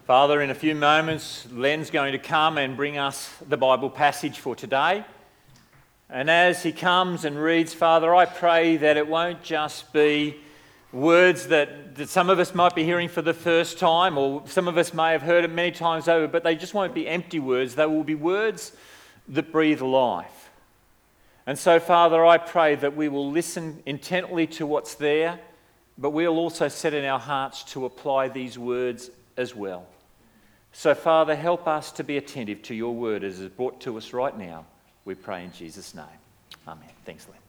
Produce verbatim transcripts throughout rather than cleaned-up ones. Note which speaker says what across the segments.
Speaker 1: Father, in a few moments, Len's going to come and bring us the Bible passage for today. And as he comes and reads, Father, I pray that it won't just be words that, that some of us might be hearing for the first time, or some of us may have heard it many times over, but they just won't be empty words. They will be words that breathe life. And so, Father, I pray that we will listen intently to what's there, but we'll also set in our hearts to apply these words as well. So, Father, help us to be attentive to your word as it's brought to us right now. We pray in Jesus' name. Amen. Thanks, Len.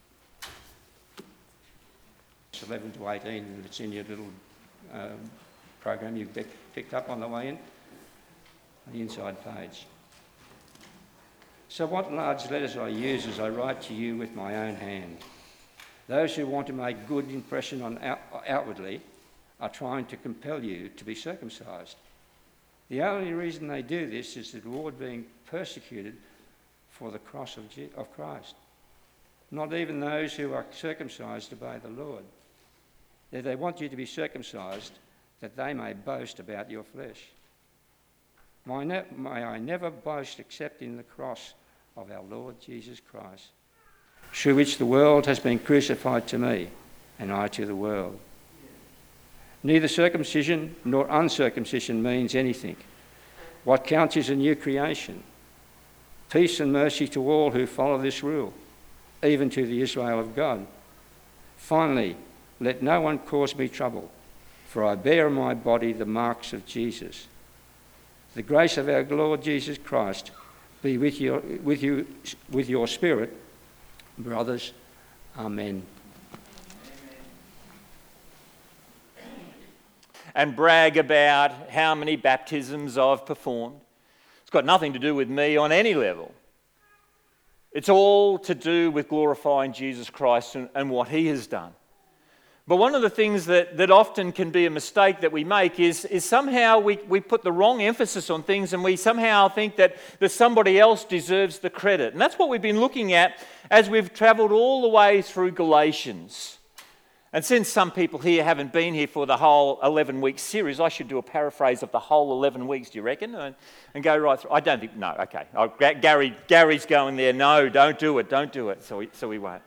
Speaker 2: It's eleven to eighteen, and it's in your little um, program you picked up on the way in, on the inside page. So what large letters I use as I write to you with my own hand. Those who want to make good impression on out, outwardly are trying to compel you to be circumcised. The only reason they do this is the Lord being persecuted for the cross of, Je- of Christ. Not even those who are circumcised obey the Lord. That they want you to be circumcised that they may boast about your flesh. May, ne- may I never boast except in the cross of our Lord Jesus Christ, through which the world has been crucified to me, and I to the world. Neither circumcision nor uncircumcision means anything. What counts is a new creation. Peace and mercy to all who follow this rule, even to the Israel of God. Finally, let no one cause me trouble, for I bear in my body the marks of Jesus. The grace of our Lord Jesus Christ be with you, with you, with your spirit, brothers. Amen.
Speaker 1: And brag about how many baptisms I've performed. It's got nothing to do with me on any level. It's all to do with glorifying Jesus Christ and, and what he has done. But one of the things that, that often can be a mistake that we make is, is somehow we, we put the wrong emphasis on things, and we somehow think that, that somebody else deserves the credit. And that's what we've been looking at as we've travelled all the way through Galatians. And since some people here haven't been here for the whole eleven-week series, I should do a paraphrase of the whole eleven weeks, do you reckon? And, and go right through. I don't think, no, okay. Oh, Gary, Gary's going there, no, don't do it, don't do it. So we, so we won't.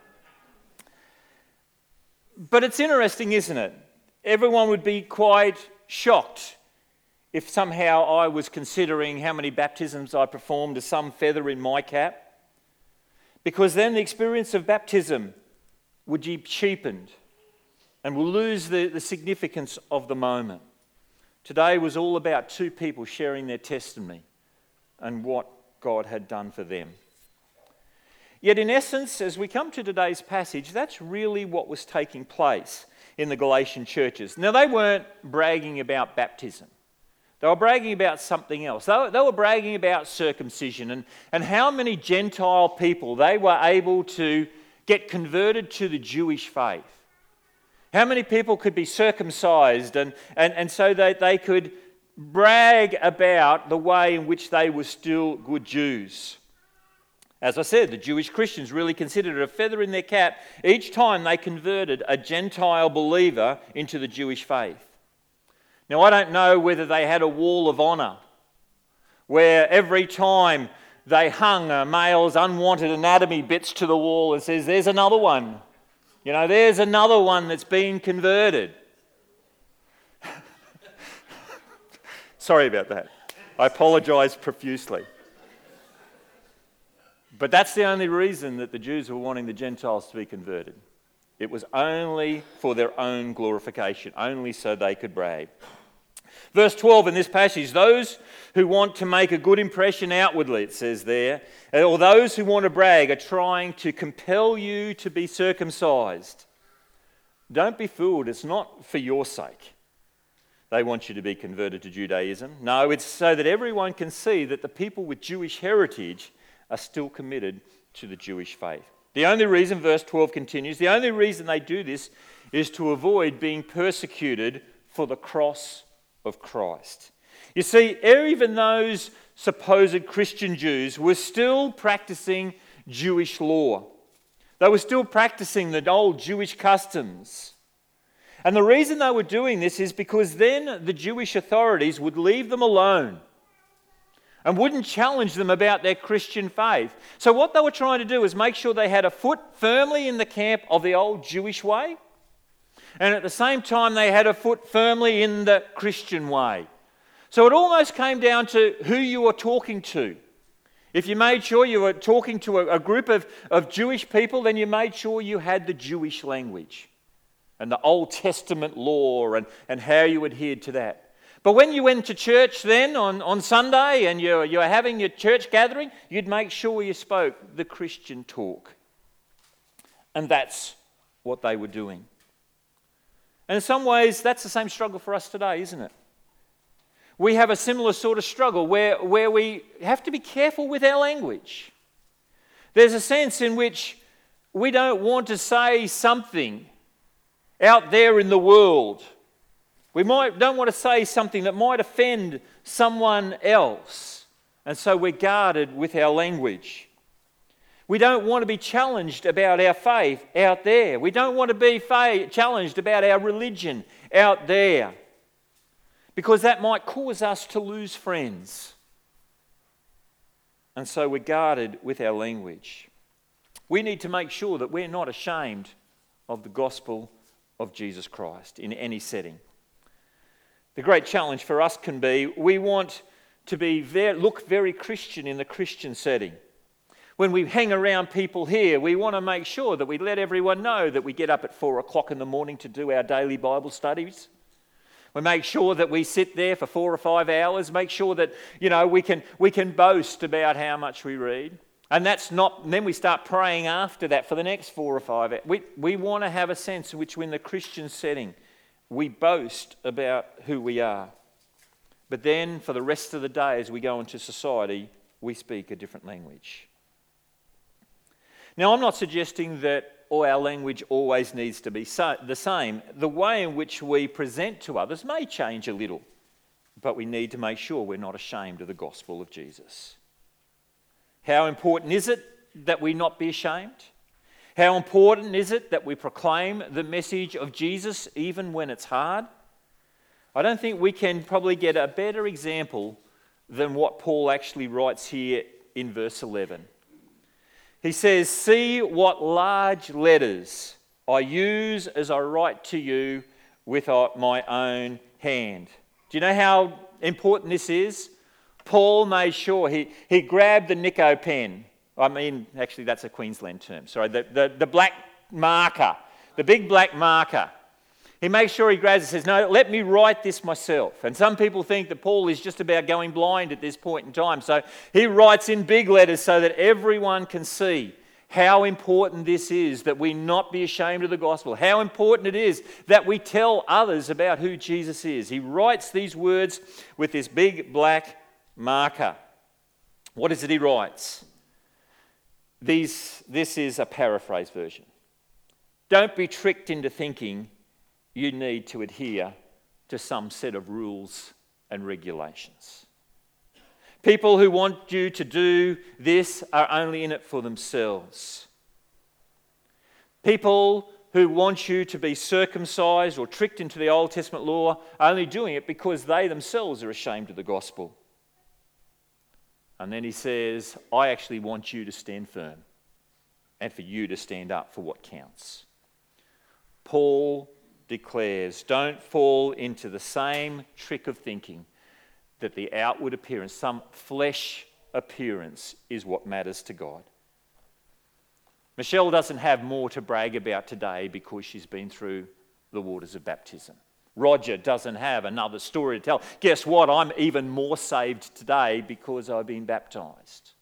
Speaker 1: But it's interesting, isn't it? Everyone would be quite shocked if somehow I was considering how many baptisms I performed as some feather in my cap. Because then the experience of baptism would be cheapened and will lose the, the significance of the moment. Today was all about two people sharing their testimony and what God had done for them. Yet in essence, as we come to today's passage, that's really what was taking place in the Galatian churches. Now, they weren't bragging about baptism. They were bragging about something else. They were, they were bragging about circumcision and, and how many Gentile people they were able to get converted to the Jewish faith. How many people could be circumcised and, and, and so that they could brag about the way in which they were still good Jews. As I said, the Jewish Christians really considered it a feather in their cap each time they converted a Gentile believer into the Jewish faith. Now, I don't know whether they had a wall of honour where every time they hung a male's unwanted anatomy bits to the wall and says, there's another one. You know, there's another one that's been converted. Sorry about that. I apologise profusely. But that's the only reason that the Jews were wanting the Gentiles to be converted. It was only for their own glorification, only so they could brag. Verse twelve in this passage, those who want to make a good impression outwardly, it says there, or those who want to brag are trying to compel you to be circumcised. Don't be fooled, it's not for your sake. They want you to be converted to Judaism. No, it's so that everyone can see that the people with Jewish heritage are still committed to the Jewish faith. The only reason, verse twelve continues, the only reason they do this is to avoid being persecuted for the cross of Christ. You see, even those supposed Christian Jews were still practicing Jewish law. They were still practicing the old Jewish customs. And the reason they were doing this is because then the Jewish authorities would leave them alone and wouldn't challenge them about their Christian faith. So what they were trying to do is make sure they had a foot firmly in the camp of the old Jewish way, and at the same time they had a foot firmly in the Christian way. So it almost came down to who you were talking to. If you made sure you were talking to a, a group of, of Jewish people, then you made sure you had the Jewish language and the Old Testament law and, and how you adhered to that. But when you went to church then on, on Sunday and you, you were having your church gathering, you'd make sure you spoke the Christian talk. And that's what they were doing. And in some ways, that's the same struggle for us today, isn't it? We have a similar sort of struggle where, where we have to be careful with our language. There's a sense in which we don't want to say something out there in the world. We might don't want to say something that might offend someone else, and so we're guarded with our language. We don't want to be challenged about our faith out there. We don't want to be fa- challenged about our religion out there, because that might cause us to lose friends. And so we're guarded with our language. We need to make sure that we're not ashamed of the gospel of Jesus Christ in any setting. The great challenge for us can be, we want to be very, look very Christian in the Christian setting. When we hang around people here, we want to make sure that we let everyone know that we get up at four o'clock in the morning to do our daily Bible studies. We make sure that we sit there for four or five hours, make sure that, you know, we can we can boast about how much we read. And that's not, and then we start praying after that for the next four or five hours. We, we want to have a sense in which we're in the Christian setting, we boast about who we are. But then for the rest of the day as we go into society, we speak a different language. Now, I'm not suggesting that all our language always needs to be so, the same. The way in which we present to others may change a little, but we need to make sure we're not ashamed of the gospel of Jesus. How important is it that we not be ashamed? How important is it that we proclaim the message of Jesus even when it's hard? I don't think we can probably get a better example than what Paul actually writes here in verse eleven. He says, "See what large letters I use as I write to you with my own hand." Do you know how important this is? Paul made sure he, he grabbed the Nico pen. I mean, actually, that's a Queensland term. Sorry, the, the, the black marker, the big black marker. He makes sure he grabs it and says, "No, let me write this myself." And some people think that Paul is just about going blind at this point in time. So he writes in big letters so that everyone can see how important this is, that we not be ashamed of the gospel, how important it is that we tell others about who Jesus is. He writes these words with this big black marker. What is it he writes? These, this is a paraphrase version. Don't be tricked into thinking you need to adhere to some set of rules and regulations. People who want you to do this are only in it for themselves. People who want you to be circumcised or tricked into the Old Testament law are only doing it because they themselves are ashamed of the gospel. And then he says, I actually want you to stand firm and for you to stand up for what counts. Paul declares, don't fall into the same trick of thinking that the outward appearance, some flesh appearance, is what matters to God. Michelle doesn't have more to brag about today because she's been through the waters of baptism. Roger doesn't have another story to tell. Guess what? I'm even more saved today because I've been baptised.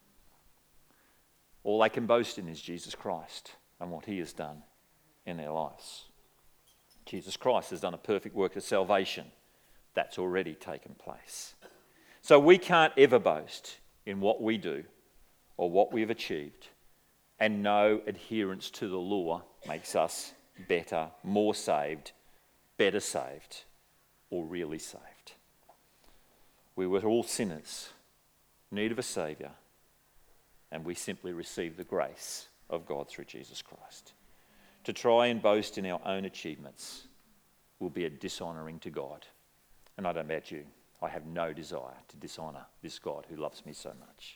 Speaker 1: All they can boast in is Jesus Christ and what he has done in their lives. Jesus Christ has done a perfect work of salvation. That's already taken place. So we can't ever boast in what we do or what we've achieved, and no adherence to the law makes us better, more saved, better saved, or really saved. We were all sinners, in need of a Saviour, and we simply receive the grace of God through Jesus Christ. To try and boast in our own achievements will be a dishonouring to God. And I don't know about you. I have no desire to dishonour this God who loves me so much.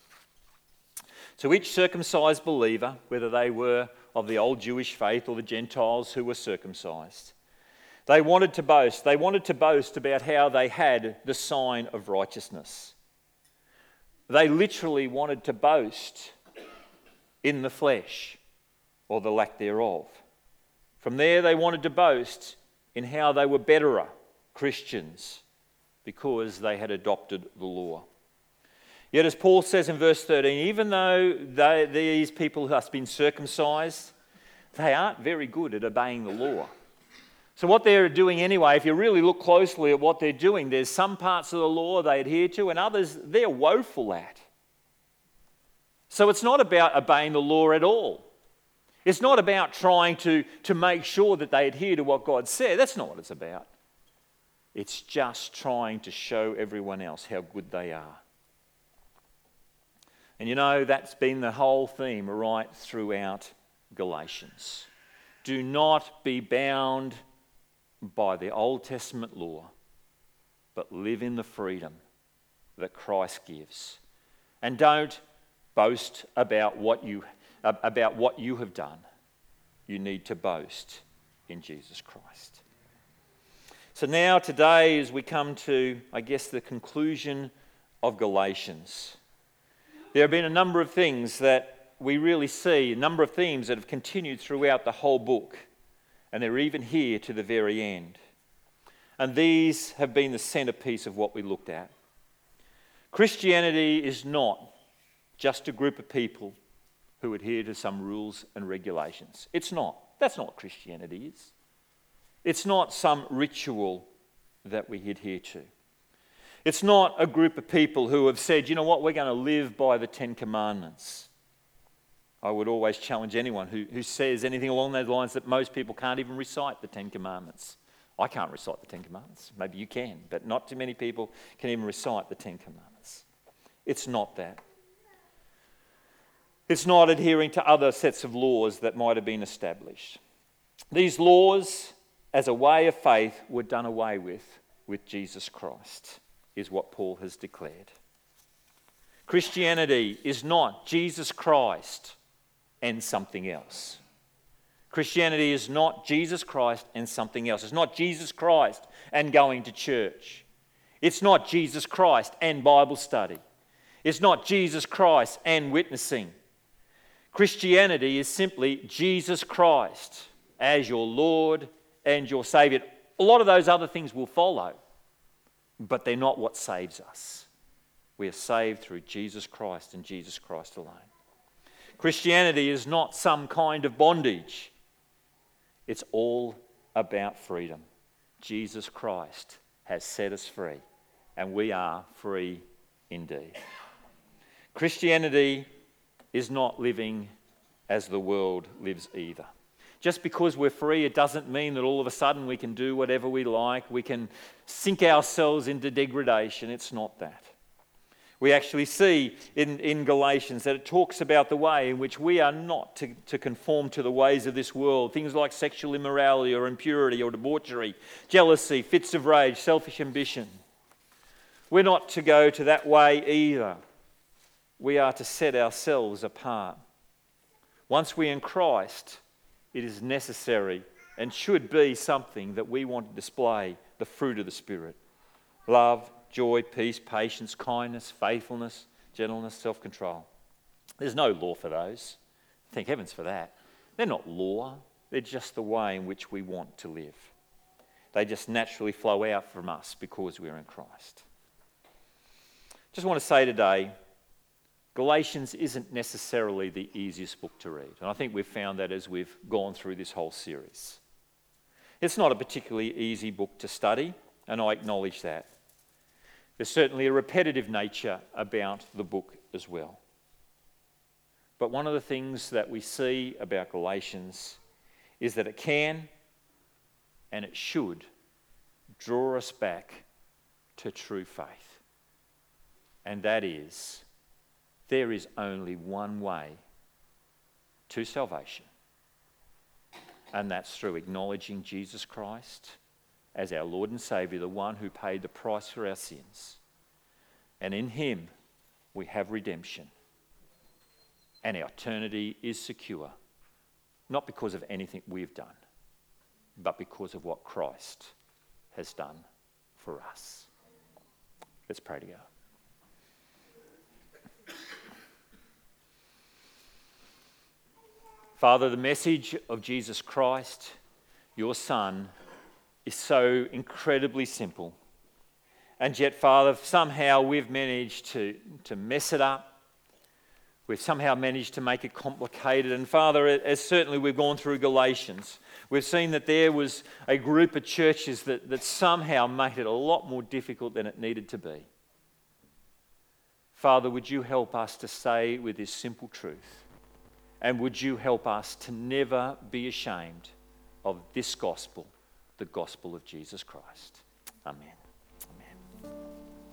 Speaker 1: So each circumcised believer, whether they were of the old Jewish faith or the Gentiles who were circumcised, they wanted to boast. They wanted to boast about how they had the sign of righteousness. They literally wanted to boast in the flesh or the lack thereof. From there, they wanted to boast in how they were betterer Christians because they had adopted the law. Yet as Paul says in verse thirteen, even though they, these people who have been circumcised, they aren't very good at obeying the law. So what they're doing anyway, if you really look closely at what they're doing, there's some parts of the law they adhere to and others they're woeful at. So it's not about obeying the law at all. It's not about trying to, to make sure that they adhere to what God said. That's not what it's about. It's just trying to show everyone else how good they are. And you know, that's been the whole theme right throughout Galatians. Do not be bound by the Old Testament law, but live in the freedom that Christ gives. And don't boast about what you, about what you have done. You need to boast in Jesus Christ. So now today, as we come to, I guess, the conclusion of Galatians, there have been a number of things that we really see, a number of themes that have continued throughout the whole book, and they're even here to the very end. And these have been the centerpiece of what we looked at. Christianity is not just a group of people who adhere to some rules and regulations. It's not. That's not what Christianity is. It's not some ritual that we adhere to. It's not a group of people who have said, you know what, we're going to live by the Ten Commandments. I would always challenge anyone who, who says anything along those lines that most people can't even recite the Ten Commandments. I can't recite the Ten Commandments. Maybe you can, but not too many people can even recite the Ten Commandments. It's not that. It's not adhering to other sets of laws that might have been established. These laws, as a way of faith, were done away with with Jesus Christ, is what Paul has declared. Christianity is not Jesus Christ and something else. Christianity is not Jesus Christ and something else. It's not Jesus Christ and going to church. It's not Jesus Christ and Bible study. It's not Jesus Christ and witnessing. Christianity is simply Jesus Christ as your Lord and your Saviour. A lot of those other things will follow, but they're not what saves us. We are saved through Jesus Christ and Jesus Christ alone. Christianity is not some kind of bondage. It's all about freedom. Jesus Christ has set us free, and we are free indeed. Christianity is not living as the world lives either. Just because we're free, it doesn't mean that all of a sudden we can do whatever we like, we can sink ourselves into degradation. It's not that. We actually see in, in Galatians that it talks about the way in which we are not to, to conform to the ways of this world. Things like sexual immorality or impurity or debauchery, jealousy, fits of rage, selfish ambition. We're not to go to that way either. We are to set ourselves apart. Once we're in Christ, it is necessary and should be something that we want to display the fruit of the Spirit. Love, joy, peace, patience, kindness, faithfulness, gentleness, self-control. There's no law for those. Thank heavens for that. They're not law. They're just the way in which we want to live. They just naturally flow out from us because we're in Christ. Just want to say today, Galatians isn't necessarily the easiest book to read. And I think we've found that as we've gone through this whole series. It's not a particularly easy book to study, and I acknowledge that. There's certainly a repetitive nature about the book as well. But one of the things that we see about Galatians is that it can and it should draw us back to true faith. And that is, there is only one way to salvation, and that's through acknowledging Jesus Christ as our Lord and Saviour, the one who paid the price for our sins. And in him we have redemption. And our eternity is secure, not because of anything we've done, but because of what Christ has done for us. Let's pray together. Father, the message of Jesus Christ, your Son, is so incredibly simple. And yet, Father, somehow we've managed to, to mess it up. We've somehow managed to make it complicated. And Father, as certainly we've gone through Galatians, we've seen that there was a group of churches that, that somehow made it a lot more difficult than it needed to be. Father, would you help us to stay with this simple truth? And would you help us to never be ashamed of this gospel, the gospel of Jesus Christ? Amen.